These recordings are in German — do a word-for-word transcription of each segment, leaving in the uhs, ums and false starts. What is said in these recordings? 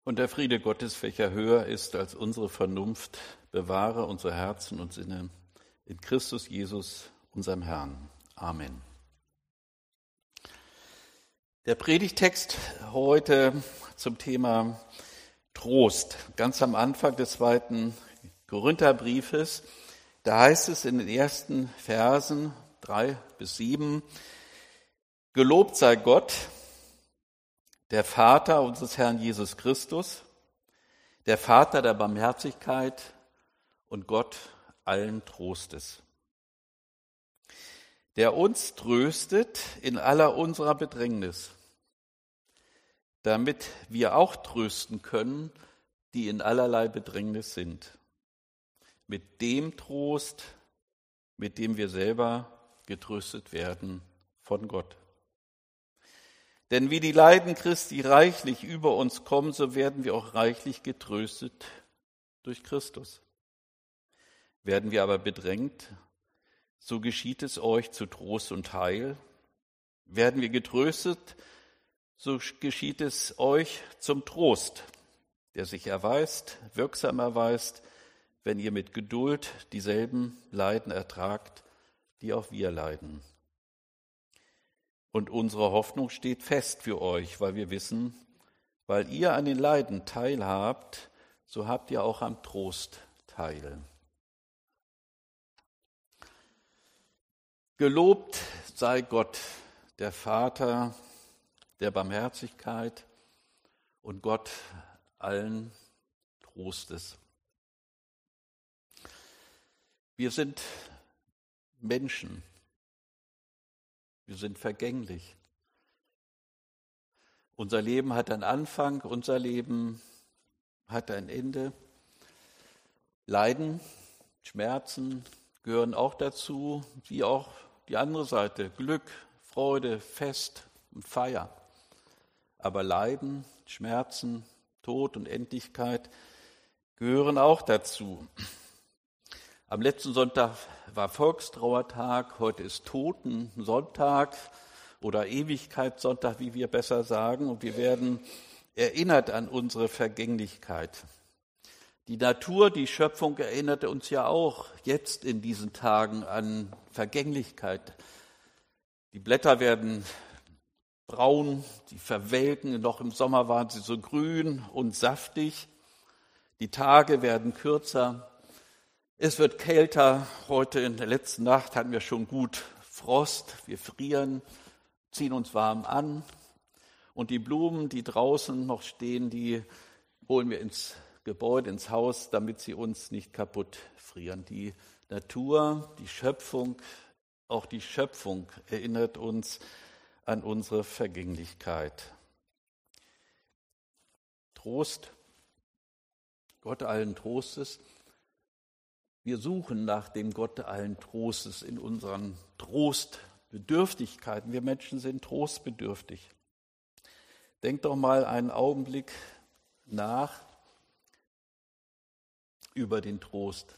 Und der Friede Gottes, welcher höher ist als unsere Vernunft, bewahre unsere Herzen und Sinne in Christus Jesus, unserem Herrn. Amen. Der Predigtext heute zum Thema Trost. Ganz am Anfang des zweiten Korintherbriefes, da heißt es in den ersten Versen drei bis sieben, Gelobt sei Gott, der Vater unseres Herrn Jesus Christus, der Vater der Barmherzigkeit und Gott allen Trostes, der uns tröstet in aller unserer Bedrängnis, damit wir auch trösten können, die in allerlei Bedrängnis sind, mit dem Trost, mit dem wir selber getröstet werden von Gott. Denn wie die Leiden Christi reichlich über uns kommen, so werden wir auch reichlich getröstet durch Christus. Werden wir aber bedrängt, so geschieht es euch zu Trost und Heil. Werden wir getröstet, so geschieht es euch zum Trost, der sich erweist, wirksam erweist, wenn ihr mit Geduld dieselben Leiden ertragt, die auch wir leiden. Und unsere Hoffnung steht fest für euch, weil wir wissen, weil ihr an den Leiden teilhabt, so habt ihr auch am Trost teil. Gelobt sei Gott, der Vater der Barmherzigkeit und Gott allen Trostes. Wir sind Menschen. Wir sind vergänglich. Unser Leben hat einen Anfang, unser Leben hat ein Ende. Leiden, Schmerzen gehören auch dazu, wie auch die andere Seite, Glück, Freude, Fest und Feier. Aber Leiden, Schmerzen, Tod und Endlichkeit gehören auch dazu. Am letzten Sonntag war Volkstrauertag, heute ist Totensonntag oder Ewigkeitssonntag, wie wir besser sagen. Und wir werden erinnert an unsere Vergänglichkeit. Die Natur, die Schöpfung erinnert uns ja auch jetzt in diesen Tagen an Vergänglichkeit. Die Blätter werden braun, die verwelken, noch im Sommer waren sie so grün und saftig. Die Tage werden kürzer. Es wird kälter. Heute in der letzten Nacht hatten wir schon gut Frost. Wir frieren, ziehen uns warm an. Und die Blumen, die draußen noch stehen, die holen wir ins Gebäude, ins Haus, damit sie uns nicht kaputt frieren. Die Natur, die Schöpfung, auch die Schöpfung erinnert uns an unsere Vergänglichkeit. Trost, Gott allen Trostes. Wir suchen nach dem Gott allen Trostes in unseren Trostbedürftigkeiten. Wir Menschen sind trostbedürftig. Denk doch mal einen Augenblick nach über den Trost.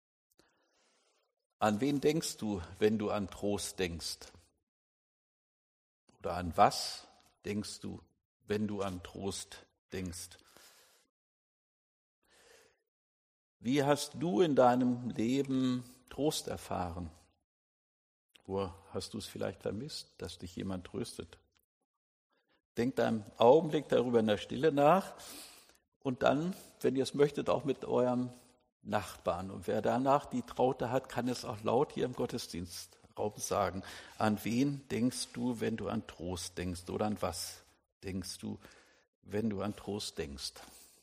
An wen denkst du, wenn du an Trost denkst? Oder an was denkst du, wenn du an Trost denkst? Wie hast du in deinem Leben Trost erfahren? Wo hast du es vielleicht vermisst, dass dich jemand tröstet? Denkt einen Augenblick darüber in der Stille nach und dann, wenn ihr es möchtet, auch mit eurem Nachbarn. Und wer danach die Traute hat, kann es auch laut hier im Gottesdienstraum sagen. An wen denkst du, wenn du an Trost denkst? Oder an was denkst du, wenn du an Trost denkst?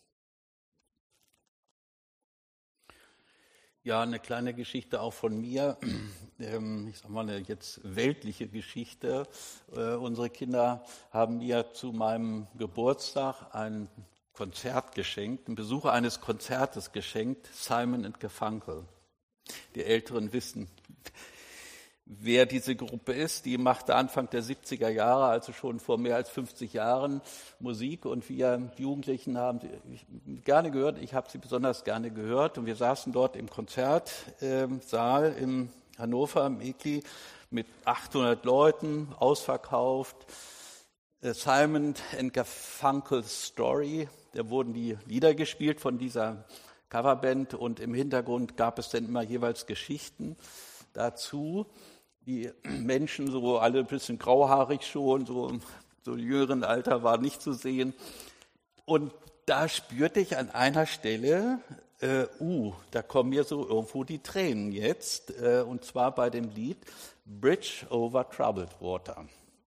Ja, eine kleine Geschichte auch von mir. Ich sag mal eine jetzt weltliche Geschichte. Unsere Kinder haben mir zu meinem Geburtstag ein Konzert geschenkt, einen Besucher eines Konzertes geschenkt, Simon and Garfunkel. Die Älteren wissen, wer diese Gruppe ist. Die machte Anfang der siebziger Jahre, also schon vor mehr als fünfzig Jahren, Musik. Und wir Jugendlichen haben sie gerne gehört. Ich habe sie besonders gerne gehört. Und wir saßen dort im Konzertsaal in Hannover, im E K I, mit achthundert Leuten, ausverkauft. Simon and Garfunkel's Story, da wurden die Lieder gespielt von dieser Coverband und im Hintergrund gab es dann immer jeweils Geschichten dazu. Die Menschen, so alle ein bisschen grauhaarig schon, so, so im jüngeren Alter war nicht zu sehen. Und da spürte ich an einer Stelle, äh, uh, da kommen mir so irgendwo die Tränen jetzt, äh, und zwar bei dem Lied Bridge over Troubled Water.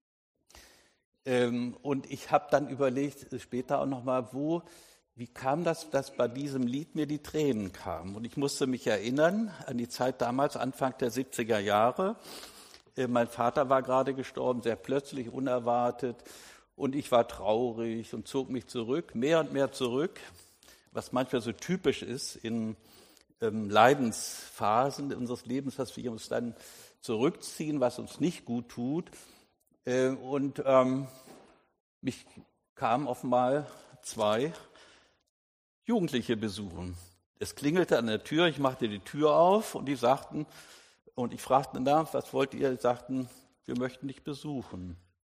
Ähm, und ich habe dann überlegt, später auch nochmal, wo, wie kam das, dass bei diesem Lied mir die Tränen kamen? Und ich musste mich erinnern an die Zeit damals, Anfang der siebziger Jahre. Äh, mein Vater war gerade gestorben, sehr plötzlich, unerwartet. Und ich war traurig und zog mich zurück, mehr und mehr zurück, was manchmal so typisch ist in ähm, Leidensphasen unseres Lebens, dass wir uns dann zurückziehen, was uns nicht gut tut. Äh, und ähm, mich kamen offenbar zwei Jugendliche besuchen. Es klingelte an der Tür, ich machte die Tür auf und die sagten, und ich fragte nach, was wollt ihr? Sie sagten, wir möchten dich besuchen.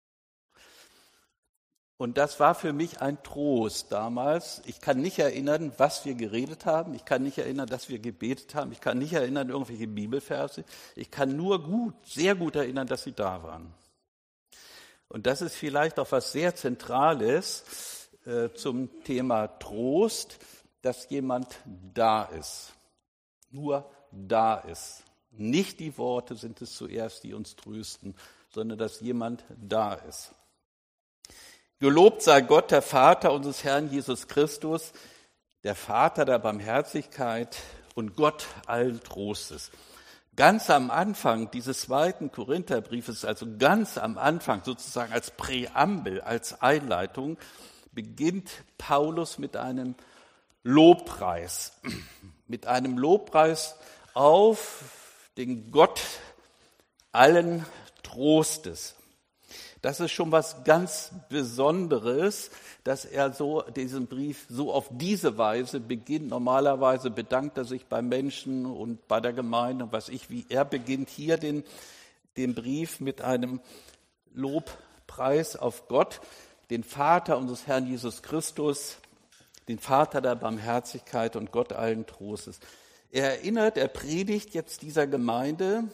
Und das war für mich ein Trost damals. Ich kann nicht erinnern, was wir geredet haben. Ich kann nicht erinnern, dass wir gebetet haben. Ich kann nicht erinnern, irgendwelche Bibelverse. Ich kann nur gut, sehr gut erinnern, dass sie da waren. Und das ist vielleicht auch was sehr Zentrales äh, zum Thema Trost, dass jemand da ist. Nur da ist. Nicht die Worte sind es zuerst, die uns trösten, sondern dass jemand da ist. Gelobt sei Gott, der Vater unseres Herrn Jesus Christus, der Vater der Barmherzigkeit und Gott allen Trostes. Ganz am Anfang dieses zweiten Korintherbriefes, also ganz am Anfang, sozusagen als Präambel, als Einleitung, beginnt Paulus mit einem Lobpreis. Mit einem Lobpreis auf den Gott allen Trostes. Das ist schon was ganz Besonderes, dass er so diesen Brief so auf diese Weise beginnt. Normalerweise bedankt er sich beim Menschen und bei der Gemeinde und was ich, wie er beginnt hier den, den Brief mit einem Lobpreis auf Gott, den Vater unseres Herrn Jesus Christus, den Vater der Barmherzigkeit und Gott allen Trostes. Er erinnert, er predigt jetzt dieser Gemeinde,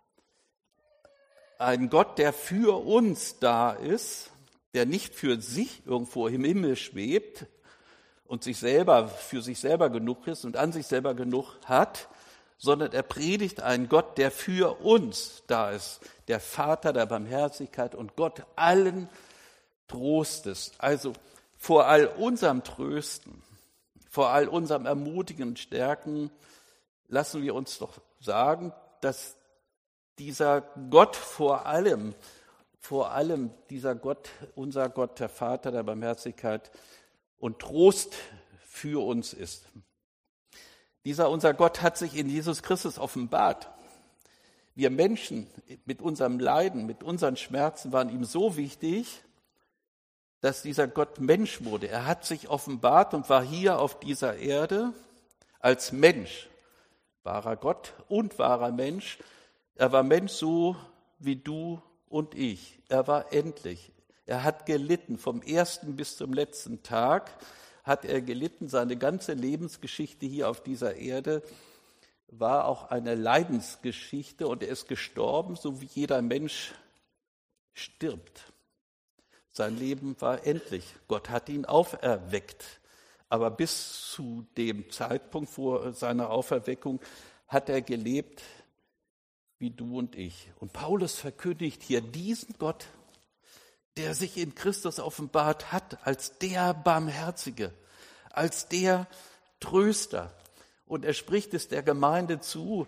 ein Gott, der für uns da ist, der nicht für sich irgendwo im Himmel schwebt und sich selber für sich selber genug ist und an sich selber genug hat, sondern er predigt einen Gott, der für uns da ist, der Vater der Barmherzigkeit und Gott allen Trostes. Also vor all unserem Trösten, vor all unserem Ermutigen und Stärken, lassen wir uns doch sagen, dass dieser Gott vor allem, vor allem dieser Gott, unser Gott, der Vater der Barmherzigkeit und Trost für uns ist. Dieser unser Gott hat sich in Jesus Christus offenbart. Wir Menschen mit unserem Leiden, mit unseren Schmerzen waren ihm so wichtig, dass dieser Gott Mensch wurde. Er hat sich offenbart und war hier auf dieser Erde als Mensch, wahrer Gott und wahrer Mensch. Er war Mensch so wie du und ich. Er war endlich. Er hat gelitten. Vom ersten bis zum letzten Tag hat er gelitten. Seine ganze Lebensgeschichte hier auf dieser Erde war auch eine Leidensgeschichte und er ist gestorben, so wie jeder Mensch stirbt. Sein Leben war endlich. Gott hat ihn auferweckt. Aber bis zu dem Zeitpunkt vor seiner Auferweckung hat er gelebt wie du und ich. Und Paulus verkündigt hier diesen Gott, der sich in Christus offenbart hat, als der Barmherzige, als der Tröster. Und er spricht es der Gemeinde zu,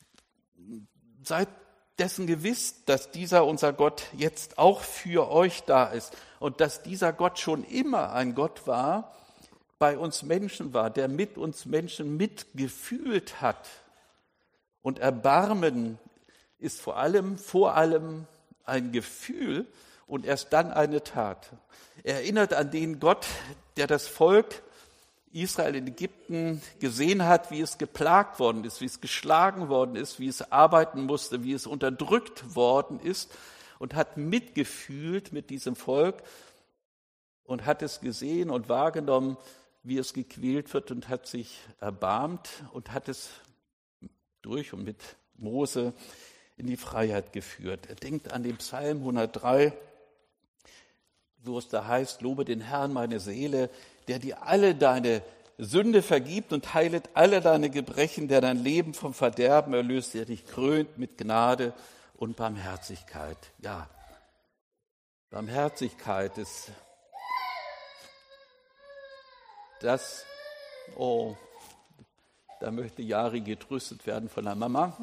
seid dessen gewiss, dass dieser unser Gott jetzt auch für euch da ist und dass dieser Gott schon immer ein Gott war, bei uns Menschen war, der mit uns Menschen mitgefühlt hat. Und Erbarmen ist vor allem, vor allem ein Gefühl und erst dann eine Tat. Er erinnert an den Gott, der das Volk Israel in Ägypten gesehen hat, wie es geplagt worden ist, wie es geschlagen worden ist, wie es arbeiten musste, wie es unterdrückt worden ist und hat mitgefühlt mit diesem Volk und hat es gesehen und wahrgenommen, wie es gequält wird und hat sich erbarmt und hat es durch und mit Mose in die Freiheit geführt. Er denkt an den Psalm hundertdrei, wo es da heißt, lobe den Herrn meine Seele, der dir alle deine Sünde vergibt und heilet alle deine Gebrechen, der dein Leben vom Verderben erlöst, der dich krönt mit Gnade und Barmherzigkeit. Ja, Barmherzigkeit ist das, oh, da möchte Jari getröstet werden von der Mama.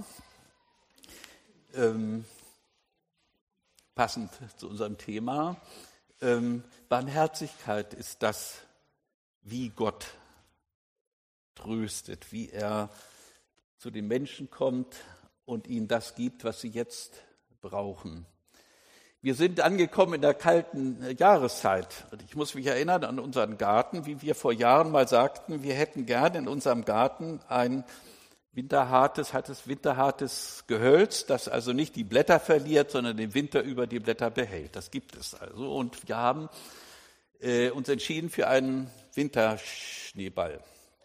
Ähm, passend zu unserem Thema. Ähm, Barmherzigkeit ist das, wie Gott tröstet, wie er zu den Menschen kommt und ihnen das gibt, was sie jetzt brauchen. Wir sind angekommen in der kalten Jahreszeit. Ich muss mich erinnern an unseren Garten, wie wir vor Jahren mal sagten, wir hätten gerne in unserem Garten ein winterhartes, hartes, winterhartes Gehölz, das also nicht die Blätter verliert, sondern den Winter über die Blätter behält. Das gibt es also. Und wir haben äh, uns entschieden für einen Winterschneeball.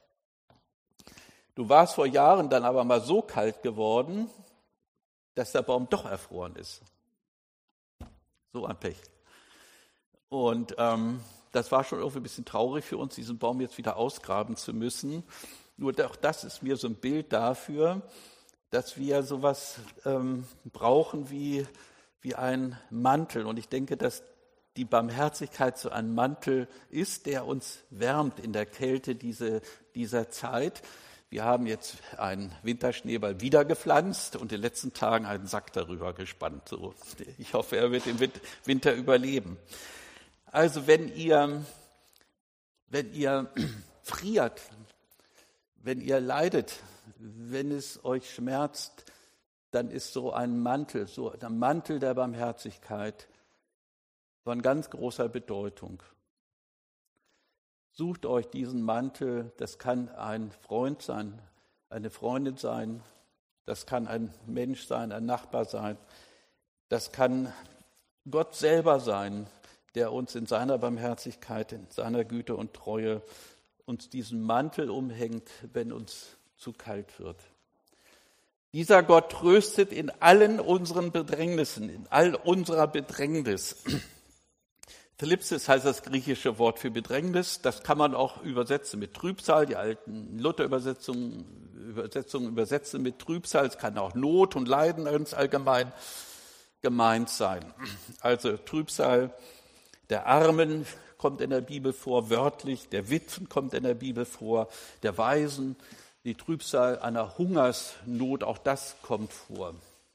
Du warst vor Jahren dann aber mal so kalt geworden, dass der Baum doch erfroren ist. So ein Pech. Und ähm, das war schon irgendwie ein bisschen traurig für uns, diesen Baum jetzt wieder ausgraben zu müssen. Nur auch das ist mir so ein Bild dafür, dass wir sowas ähm, brauchen wie, wie ein Mantel. Und ich denke, dass die Barmherzigkeit so ein Mantel ist, der uns wärmt in der Kälte diese, dieser Zeit. Wir haben jetzt einen Winterschneeball wieder gepflanzt und in den letzten Tagen einen Sack darüber gespannt. So, ich hoffe, er wird den Winter überleben. Also wenn ihr, wenn ihr friert, wenn ihr leidet, wenn es euch schmerzt, dann ist so ein Mantel, so ein Mantel der Barmherzigkeit von ganz großer Bedeutung. Sucht euch diesen Mantel, das kann ein Freund sein, eine Freundin sein, das kann ein Mensch sein, ein Nachbar sein, das kann Gott selber sein, der uns in seiner Barmherzigkeit, in seiner Güte und Treue uns diesen Mantel umhängt, wenn uns zu kalt wird. Dieser Gott tröstet in allen unseren Bedrängnissen, in all unserer Bedrängnis. Thlipsis heißt das griechische Wort für Bedrängnis. Das kann man auch übersetzen mit Trübsal. Die alten Luther-Übersetzungen Übersetzungen übersetzen mit Trübsal. Es kann auch Not und Leiden ganz allgemein gemeint sein. Also Trübsal der Armen kommt in der Bibel vor, wörtlich. Der Witwen kommt in der Bibel vor. Der Waisen, die Trübsal einer Hungersnot, auch das kommt vor.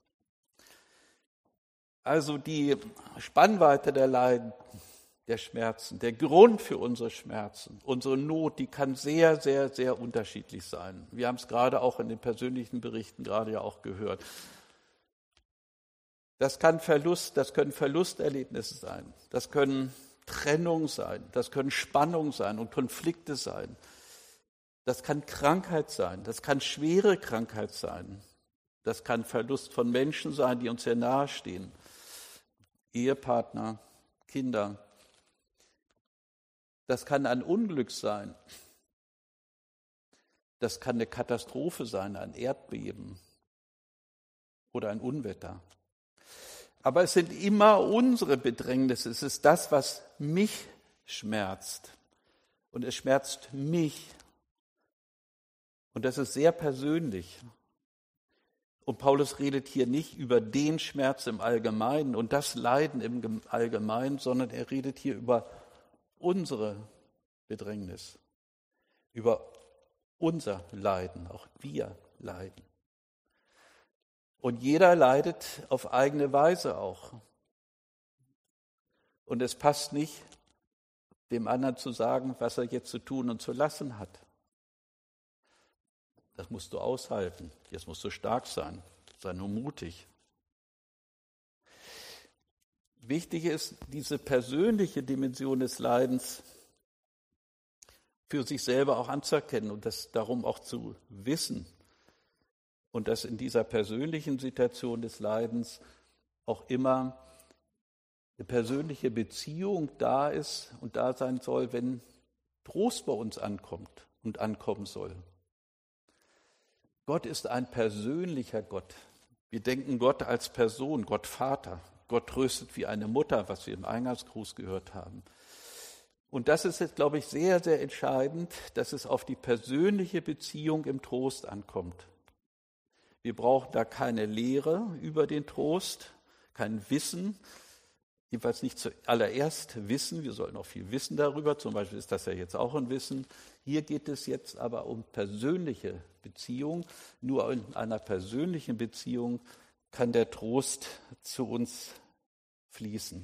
Also die Spannweite der Leiden, der Schmerzen, der Grund für unsere Schmerzen, unsere Not, die kann sehr, sehr, sehr unterschiedlich sein. Wir haben es gerade auch in den persönlichen Berichten gerade ja auch gehört. Das kann Verlust, das können Verlusterlebnisse sein, das können Trennung sein, das können Spannung sein und Konflikte sein. Das kann Krankheit sein, das kann schwere Krankheit sein, das kann Verlust von Menschen sein, die uns sehr nahe stehen. Ehepartner, Kinder. Das kann ein Unglück sein. Das kann eine Katastrophe sein, ein Erdbeben oder ein Unwetter. Aber es sind immer unsere Bedrängnisse. Es ist das, was mich schmerzt. Und es schmerzt mich. Und das ist sehr persönlich. Und Paulus redet hier nicht über den Schmerz im Allgemeinen und das Leiden im Allgemeinen, sondern er redet hier über unsere Bedrängnis, über unser Leiden, auch wir leiden. Und jeder leidet auf eigene Weise auch. Und es passt nicht, dem anderen zu sagen, was er jetzt zu tun und zu lassen hat. Das musst du aushalten. Jetzt musst du stark sein. Sei nur mutig. Wichtig ist, diese persönliche Dimension des Leidens für sich selber auch anzuerkennen und das darum auch zu wissen. Und dass in dieser persönlichen Situation des Leidens auch immer eine persönliche Beziehung da ist und da sein soll, wenn Trost bei uns ankommt und ankommen soll. Gott ist ein persönlicher Gott. Wir denken Gott als Person, Gott Vater. Gott tröstet wie eine Mutter, was wir im Eingangsgruß gehört haben. Und das ist jetzt, glaube ich, sehr, sehr entscheidend, dass es auf die persönliche Beziehung im Trost ankommt. Wir brauchen da keine Lehre über den Trost, kein Wissen, jedenfalls nicht zuallererst Wissen. Wir sollten auch viel wissen darüber, zum Beispiel ist das ja jetzt auch ein Wissen. Hier geht es jetzt aber um persönliche Beziehung. Nur in einer persönlichen Beziehung kann der Trost zu uns fließen.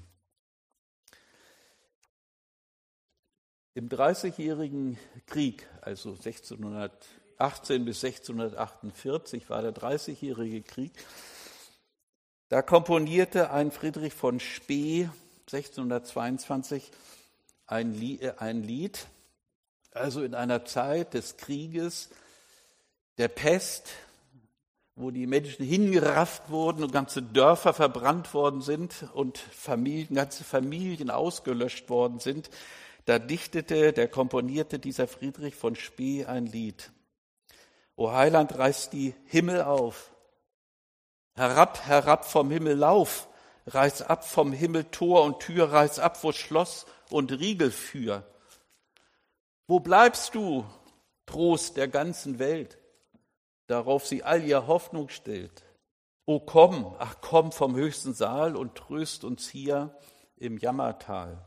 Im Dreißigjährigen Krieg, also sechzehnhundertachtzehn bis sechzehnhundertachtundvierzig war der Dreißigjährige Krieg, da komponierte ein Friedrich von Spee sechzehnhundertzweiundzwanzig ein Lied, also in einer Zeit des Krieges, der Pest, wo die Menschen hingerafft wurden und ganze Dörfer verbrannt worden sind und Familien, ganze Familien ausgelöscht worden sind. Da dichtete, der komponierte dieser Friedrich von Spee ein Lied. O Heiland, reiß die Himmel auf. Herab, herab vom Himmel lauf. Reiß ab vom Himmel Tor und Tür. Reiß ab, wo Schloss und Riegel für. Wo bleibst du, Trost der ganzen Welt, darauf sie all ihr Hoffnung stellt? O komm, ach komm vom höchsten Saal und tröst uns hier im Jammertal.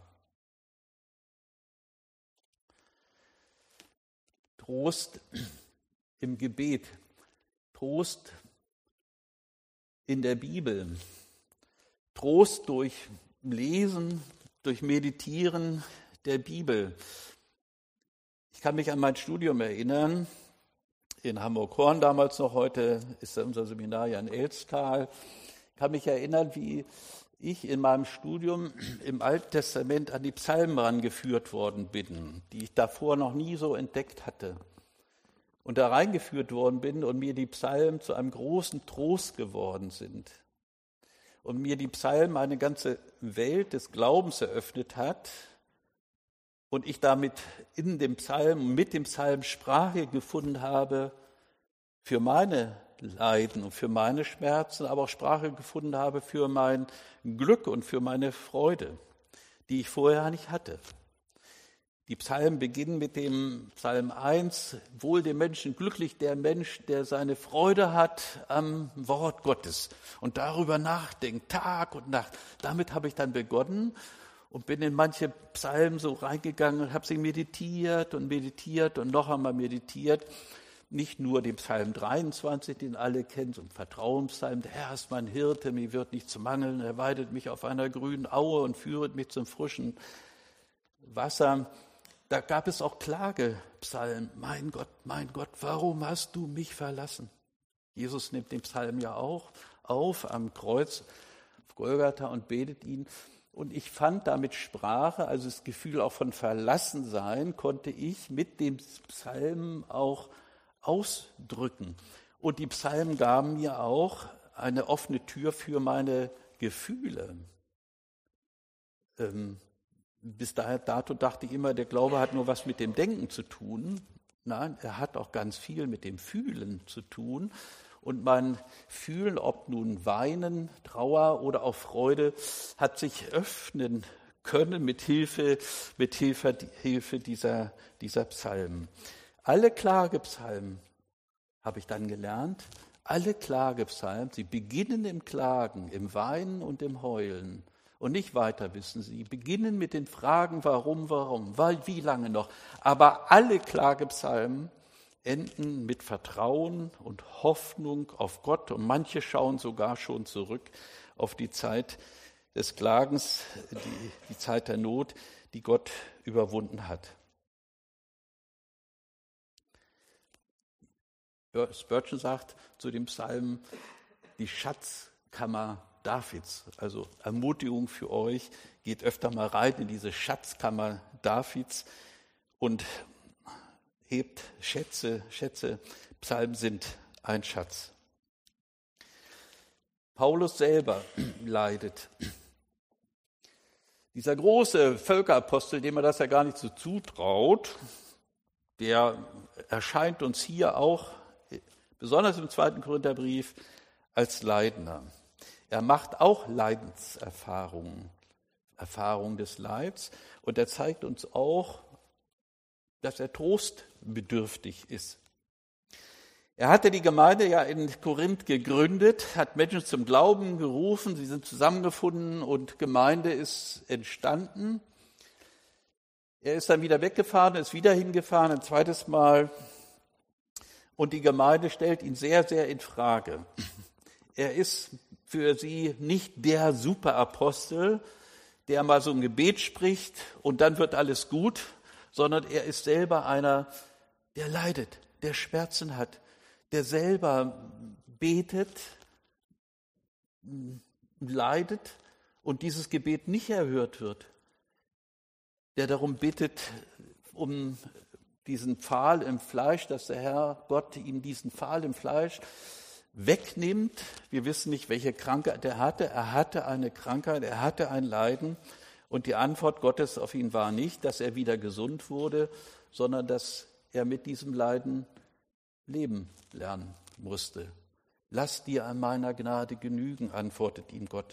Trost im Gebet, Trost in der Bibel, Trost durch Lesen, durch Meditieren der Bibel. Ich kann mich an mein Studium erinnern, in Hamburg-Horn damals noch, heute ist unser Seminar ja in Elstal. Ich kann mich erinnern, wie ich in meinem Studium im Alten Testament an die Psalmen rangeführt worden bin, die ich davor noch nie so entdeckt hatte. Und da reingeführt worden bin und mir die Psalmen zu einem großen Trost geworden sind. Und mir die Psalmen eine ganze Welt des Glaubens eröffnet hat. Und ich damit in dem Psalm, mit dem Psalm Sprache gefunden habe für meine Leiden und für meine Schmerzen, aber auch Sprache gefunden habe für mein Glück und für meine Freude, die ich vorher nicht hatte. Die Psalmen beginnen mit dem Psalm eins, wohl dem Menschen glücklich der Mensch, der seine Freude hat am Wort Gottes und darüber nachdenkt, Tag und Nacht. Damit habe ich dann begonnen und bin in manche Psalmen so reingegangen und habe sie meditiert und meditiert und noch einmal meditiert. Nicht nur den Psalm dreiundzwanzig, den alle kennen, so ein Vertrauenspsalm, der Herr ist mein Hirte, mir wird nichts mangeln, er weidet mich auf einer grünen Aue und führet mich zum frischen Wasser. Da gab es auch Klagepsalmen. Mein Gott, mein Gott, warum hast du mich verlassen? Jesus nimmt den Psalm ja auch auf am Kreuz auf Golgatha und betet ihn. Und ich fand damit Sprache, also das Gefühl auch von Verlassensein, konnte ich mit dem Psalm auch ausdrücken. Und die Psalmen gaben mir auch eine offene Tür für meine Gefühle. Ähm, bis dato dachte ich immer, der Glaube hat nur was mit dem Denken zu tun. Nein, er hat auch ganz viel mit dem Fühlen zu tun. Und mein Fühlen, ob nun Weinen, Trauer oder auch Freude, hat sich öffnen können mit Hilfe, mit Hilfe, Hilfe dieser, dieser Psalmen. Alle Klagepsalmen, habe ich dann gelernt, alle Klagepsalmen, sie beginnen im Klagen, im Weinen und im Heulen und nicht weiter wissen. Sie beginnen mit den Fragen, warum, warum, weil, wie lange noch. Aber alle Klagepsalmen enden mit Vertrauen und Hoffnung auf Gott und manche schauen sogar schon zurück auf die Zeit des Klagens, die, die Zeit der Not, die Gott überwunden hat. Spurgeon sagt zu dem Psalm, die Schatzkammer Davids, also Ermutigung für euch, geht öfter mal rein in diese Schatzkammer Davids und hebt Schätze, Schätze. Psalmen sind ein Schatz. Paulus selber leidet. Dieser große Völkerapostel, dem man das ja gar nicht so zutraut, der erscheint uns hier auch, besonders im zweiten Korintherbrief, als Leidender. Er macht auch Leidenserfahrungen, Erfahrungen des Leids, und er zeigt uns auch, dass er trostbedürftig ist. Er hatte die Gemeinde ja in Korinth gegründet, hat Menschen zum Glauben gerufen, sie sind zusammengefunden und Gemeinde ist entstanden. Er ist dann wieder weggefahren, ist wieder hingefahren, ein zweites Mal, und die Gemeinde stellt ihn sehr, sehr in Frage. Er ist für sie nicht der Superapostel, der mal so ein Gebet spricht und dann wird alles gut, sondern er ist selber einer, der leidet, der Schmerzen hat, der selber betet, leidet und dieses Gebet nicht erhört wird, der darum bittet, um diesen Pfahl im Fleisch, dass der Herr Gott ihm diesen Pfahl im Fleisch wegnimmt. Wir wissen nicht, welche Krankheit er hatte. Er hatte eine Krankheit, er hatte ein Leiden. Und die Antwort Gottes auf ihn war nicht, dass er wieder gesund wurde, sondern dass er mit diesem Leiden leben lernen musste. Lass dir an meiner Gnade genügen, antwortet ihm Gott.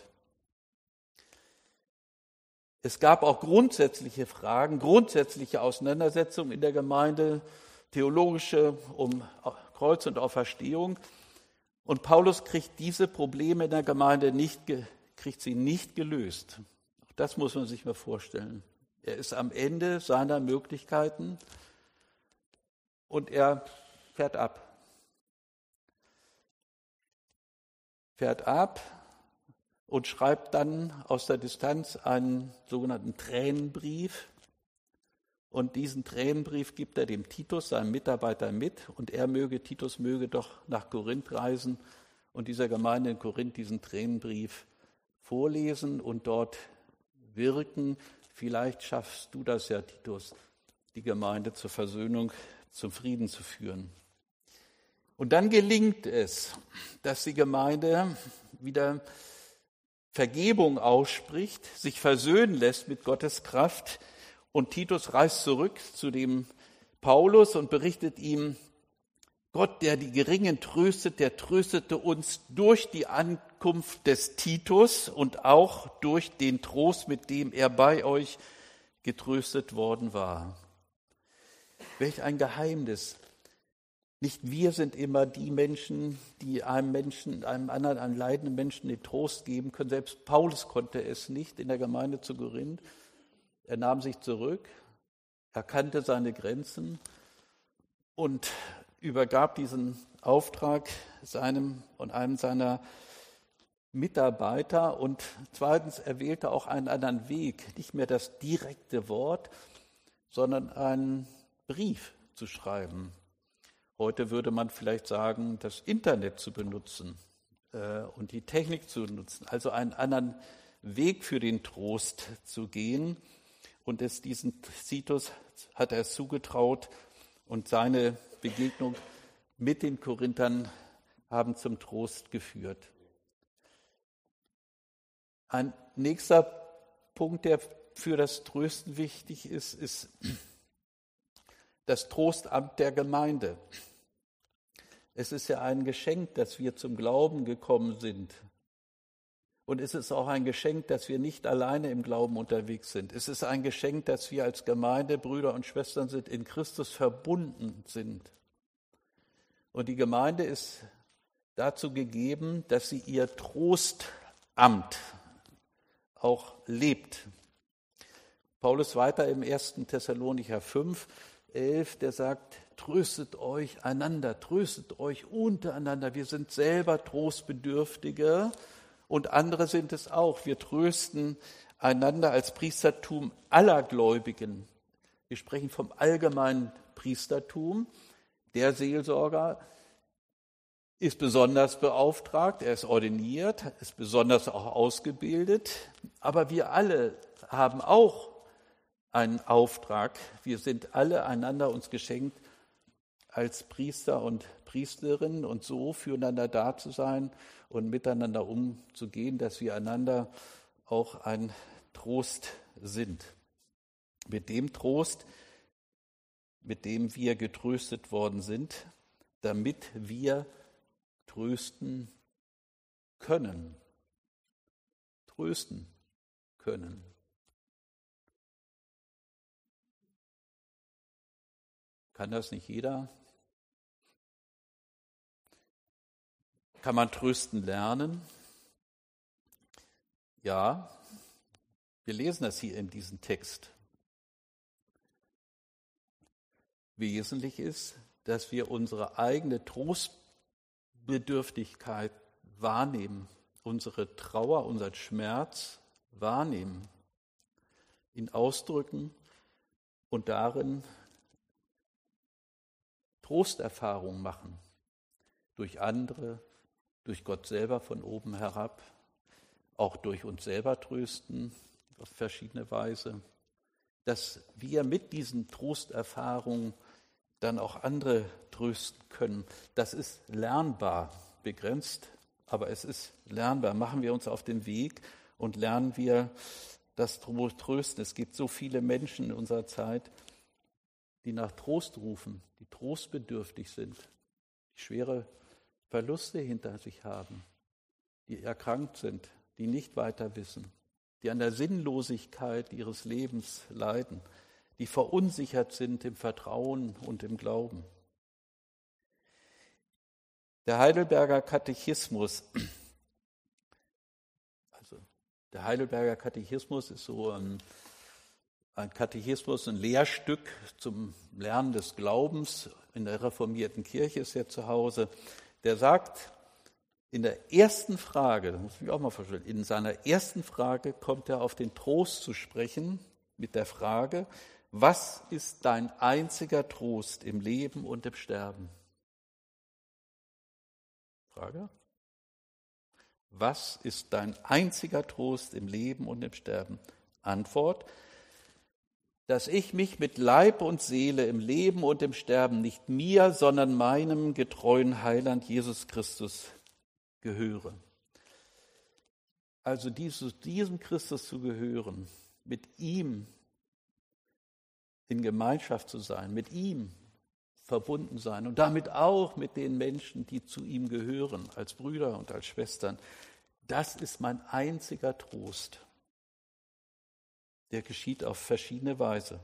Es gab auch grundsätzliche Fragen, grundsätzliche Auseinandersetzungen in der Gemeinde, theologische um Kreuz und Auferstehung. Und Paulus kriegt diese Probleme in der Gemeinde nicht, kriegt sie nicht gelöst. Auch das muss man sich mal vorstellen. Er ist am Ende seiner Möglichkeiten und er fährt ab. Fährt ab und schreibt dann aus der Distanz einen sogenannten Tränenbrief. Und diesen Tränenbrief gibt er dem Titus, seinem Mitarbeiter, mit. Und er möge, Titus möge doch nach Korinth reisen und dieser Gemeinde in Korinth diesen Tränenbrief vorlesen und dort wirken. Vielleicht schaffst du das ja, Titus, die Gemeinde zur Versöhnung, zum Frieden zu führen. Und dann gelingt es, dass die Gemeinde wieder Vergebung ausspricht, sich versöhnen lässt mit Gottes Kraft. Und Titus reist zurück zu dem Paulus und berichtet ihm, Gott, der die Geringen tröstet, der tröstete uns durch die Ankunft des Titus und auch durch den Trost, mit dem er bei euch getröstet worden war. Welch ein Geheimnis. Nicht wir sind immer die Menschen, die einem Menschen, einem anderen, einem leidenden Menschen den Trost geben können. Selbst Paulus konnte es nicht in der Gemeinde zu Korinth. Er nahm sich zurück, erkannte seine Grenzen und übergab diesen Auftrag seinem und einem seiner Mitarbeiter. Und zweitens, er wählte auch einen anderen Weg, nicht mehr das direkte Wort, sondern einen Brief zu schreiben. Heute würde man vielleicht sagen, das Internet zu benutzen äh, und die Technik zu nutzen, also einen anderen Weg für den Trost zu gehen. Und es diesen Titus hat er es zugetraut und seine Begegnung mit den Korinthern haben zum Trost geführt. Ein nächster Punkt, der für das Trösten wichtig ist, ist das Trostamt der Gemeinde. Es ist ja ein Geschenk, dass wir zum Glauben gekommen sind. Und es ist auch ein Geschenk, dass wir nicht alleine im Glauben unterwegs sind. Es ist ein Geschenk, dass wir als Gemeinde, Brüder und Schwestern sind, in Christus verbunden sind. Und die Gemeinde ist dazu gegeben, dass sie ihr Trostamt auch lebt. Paulus weiter im ersten Thessalonicher fünf, elf, der sagt, tröstet euch einander, tröstet euch untereinander. Wir sind selber Trostbedürftige und andere sind es auch. Wir trösten einander als Priestertum aller Gläubigen. Wir sprechen vom allgemeinen Priestertum. Der Seelsorger ist besonders beauftragt, er ist ordiniert, ist besonders auch ausgebildet. Aber wir alle haben auch einen Auftrag. Wir sind alle einander uns geschenkt, als Priester und Priesterinnen und so füreinander da zu sein und miteinander umzugehen, dass wir einander auch ein Trost sind. Mit dem Trost, mit dem wir getröstet worden sind, damit wir trösten können. Trösten können. Kann das nicht jeder? Kann man trösten lernen? Ja, wir lesen das hier in diesem Text. Wesentlich ist, dass wir unsere eigene Trostbedürftigkeit wahrnehmen, unsere Trauer, unseren Schmerz wahrnehmen, ihn ausdrücken und darin Trosterfahrung machen, durch andere, durch Gott selber von oben herab, auch durch uns selber trösten, auf verschiedene Weise, dass wir mit diesen Trosterfahrungen dann auch andere trösten können. Das ist lernbar, begrenzt, aber es ist lernbar. Machen wir uns auf den Weg und lernen wir das Trösten. Es gibt so viele Menschen in unserer Zeit, die nach Trost rufen, die trostbedürftig sind, die schwere Verluste hinter sich haben, die erkrankt sind, die nicht weiter wissen, die an der Sinnlosigkeit ihres Lebens leiden, die verunsichert sind im Vertrauen und im Glauben. Der Heidelberger Katechismus, also der Heidelberger Katechismus ist so ein, ein Katechismus, ein Lehrstück zum Lernen des Glaubens in der reformierten Kirche ist er zu Hause. Der sagt, in der ersten Frage, das muss ich auch mal vorstellen, in seiner ersten Frage kommt er auf den Trost zu sprechen mit der Frage, was ist dein einziger Trost im Leben und im Sterben? Frage. Was ist dein einziger Trost im Leben und im Sterben? Antwort. Dass ich mich mit Leib und Seele im Leben und im Sterben nicht mir, sondern meinem getreuen Heiland Jesus Christus gehöre. Also dieses, diesem Christus zu gehören, mit ihm in Gemeinschaft zu sein, mit ihm verbunden sein und damit auch mit den Menschen, die zu ihm gehören, als Brüder und als Schwestern, das ist mein einziger Trost. Der geschieht auf verschiedene Weise.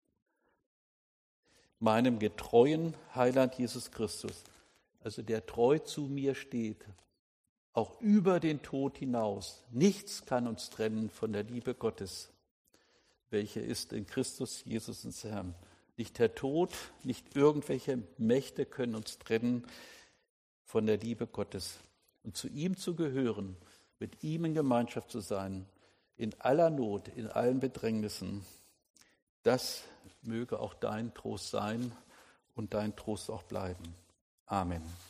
Meinem getreuen Heiland Jesus Christus, also der treu zu mir steht, auch über den Tod hinaus. Nichts kann uns trennen von der Liebe Gottes, welche ist in Christus Jesus uns Herrn. Nicht der Tod, nicht irgendwelche Mächte können uns trennen von der Liebe Gottes. Und zu ihm zu gehören, mit ihm in Gemeinschaft zu sein, in aller Not, in allen Bedrängnissen, das möge auch dein Trost sein und dein Trost auch bleiben. Amen.